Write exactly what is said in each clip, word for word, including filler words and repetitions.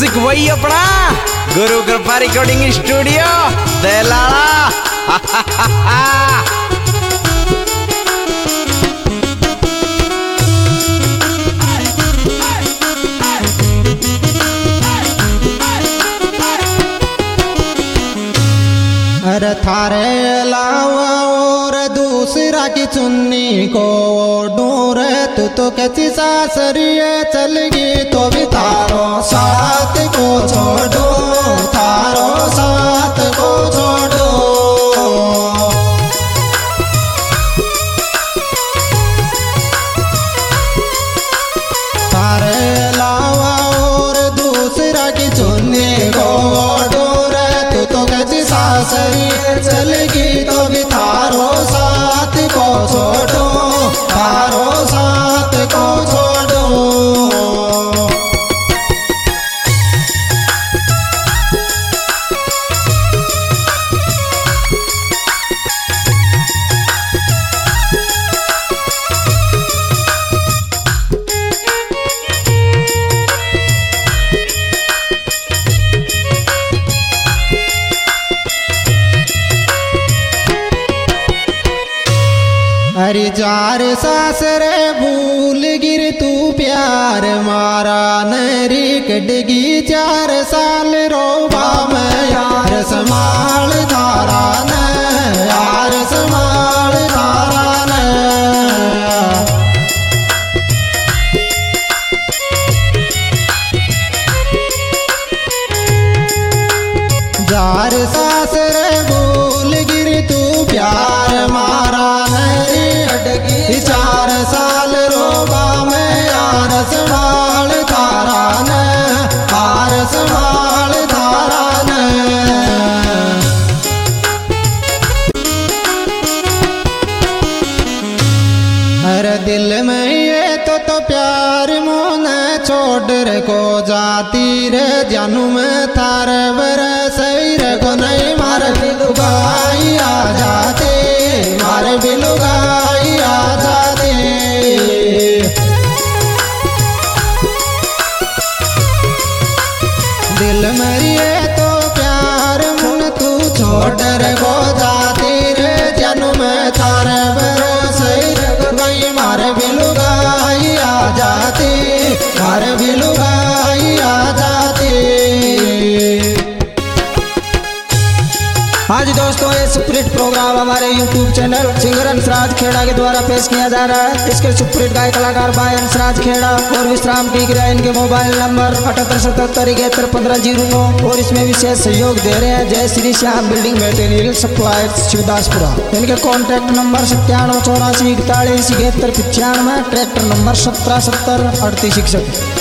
Music वही अपना गुरु कृपा रिकॉर्डिंग स्टूडियो देलाड़ा। अरे थारे लावा और दूसरा की चुन्नी को डोर तू तो कैसी सासरिए चलगी तो भी थारो साथ को छोड़ो, थारो साथ को छोड़ो। थारे लावा और दूसरा की चुन्नी को डोर तू तो कैसी सासरिए चलगी तो भी थारो साथ को छोड़ो, थारो साथ को छोड़ो। अरे जार सासरे भूल गिर तू प्यार मारा नरी कटगी चार साल रोबा में यार संभाल धारा न, यार संभाल धारा न। जार सासरे भूल गिर तू प्यार मारा चार साल रोबा में यार संभाल धारा न, यार संभाल धारा न। हर दिल में ये तो तो प्यार मोन छोड़ को जाती रे जानू में थार बरस को नहीं मार बिलुगाई आ जाते, मार बिलुगाई आ जाते। दिल मरिए तो प्यार मन तू छोड़ को जाती रे जन्म थार बरस गई मार बिलुगाई आ जाती, मार बिलुगाई आ जाती। आज दोस्तों ये सुपरहिट प्रोग्राम हमारे YouTube channel singer Hansraj Kheda के द्वारा पेश किया जा रहा है। इसके सुपरहिट गायक कलाकार भाई हंसराज खेड़ा और विश्राम टीक रहे। इनके मोबाइल नंबर अठहत्तर सतहत्तर इकहत्तर पंद्रह जीरो नौ और इसमें विशेष सहयोग दे रहे हैं Jai Shri Shyam building material supply Shivdaspura. इनके कॉन्टैक्ट नंबर सत्तानवे चौरासी इकतालीस इकहत्तर पचानवे, ट्रैक्टर नंबर सत्रह सत्तर अड़तीस इकसठ।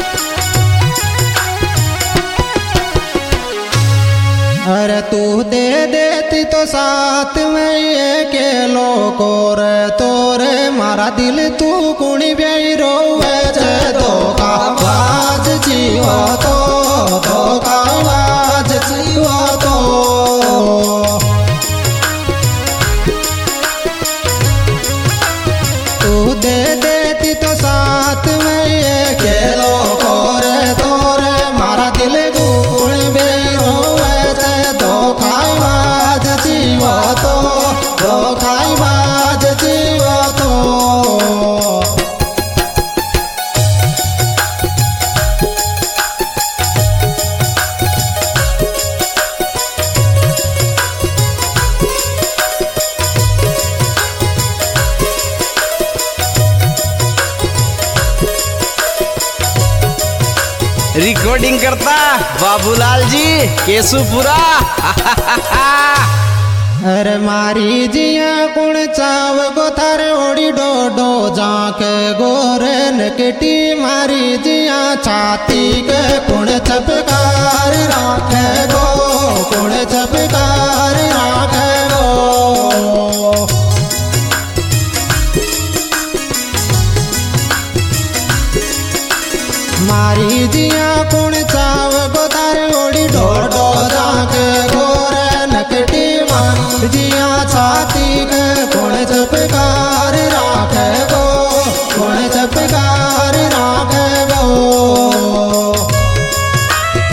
अरे तू दे देती तो साथ में ये के लोको रे तोरे मारा दिल तू कुणी बेई रोवे जे धोखा बाज जीवा तो, धोखा बाज जीवा तो। तू दे देती तो साथ में ये के लोको रे तोरे मारा दिल कुणी बेई रोवे धोखाई बाज जीवा तो, धोखाई बाज जीवा तो। रिकॉर्डिंग करता बाबूलाल जी केशुपुरा। अरे मारी जिया कुण चाव गो थार ओड़ी डोडो जाके गोरे नकटी मारी जिया छाती के कुण चपकार राखे गो, कुण चपकार राखे गो। मारी जिया कुण चाव गो थार ओड़ी डोडो जाके गोरे नकटी मारी जिया छाती के कुण चपकार राखे गो, कुण चपकार राखे गो।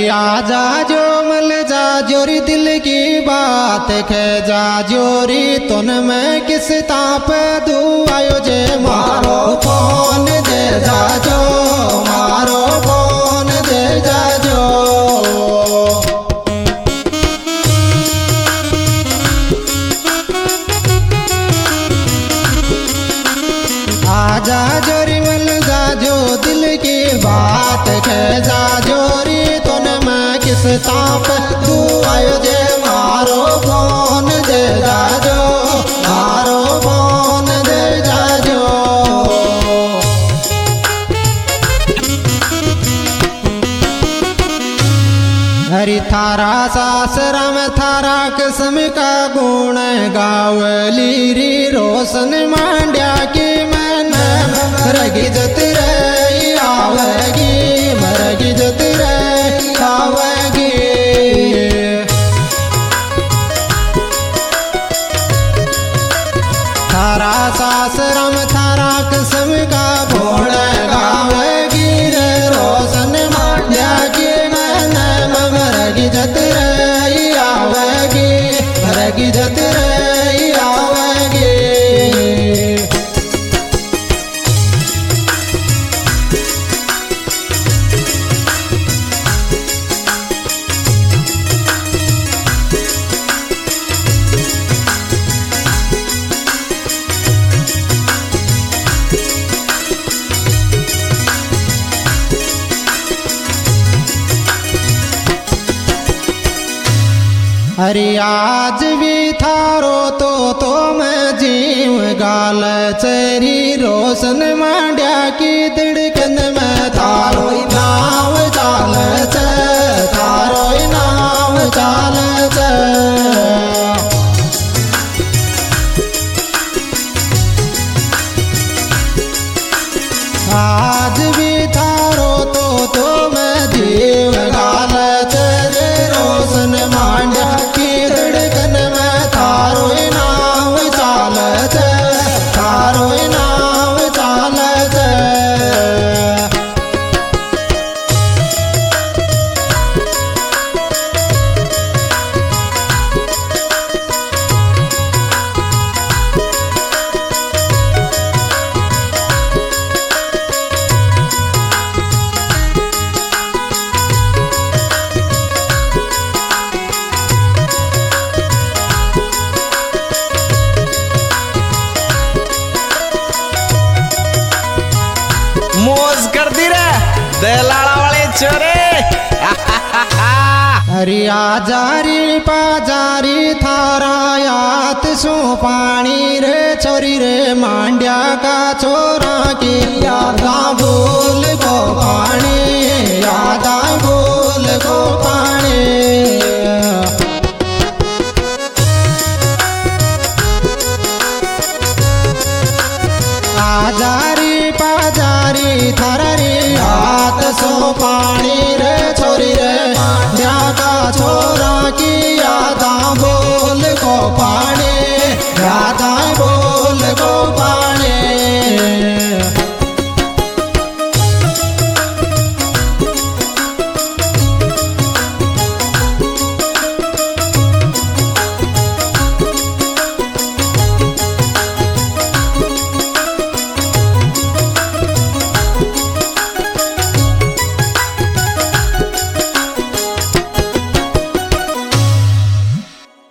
आजा जो मल जा जोरी दिल की बात खे जा जोरी तुन में किस ताप दू आयो जे मारो फोन दे जा जो मारो फोन दे जा जो आजा जोरी मल जा जो दिल की बात खे जा जोरी तुन में किस ताप तू आयो जे मारो फोन दे जा जो मारो फोन दे जा जो हरि थारा सासरा में थारा किस्म का गुण गावली री रोशन मांड्या की मैंने मरगी जत रे आवेगी मरगी जत रे आवेगी थारा सासरा में थारा किस्म का गुण गावेगी रे रोशन मांड्या की मैंने मरगी जत रे आवेगी मरगी जत रे आवेगी अरे आज भी थारो तो तो मैं जीव गाल चेरी रोशन मांड्या की दिड़कन में थारो नाव चाल चे थारो नाव चाल चे आज भी थारो तो तो मैं जीव गाल चेरी रोशन मांड्या मौज कर दी रे दलाला वाले चोरे अरे आजारी पाजारी थारा यात सो पानी रे छोरी रे मांड्या का छोरा की यादा बोल को पानी यादा बोल को पानी आजारी पाजारी थारा रे यात सो पानी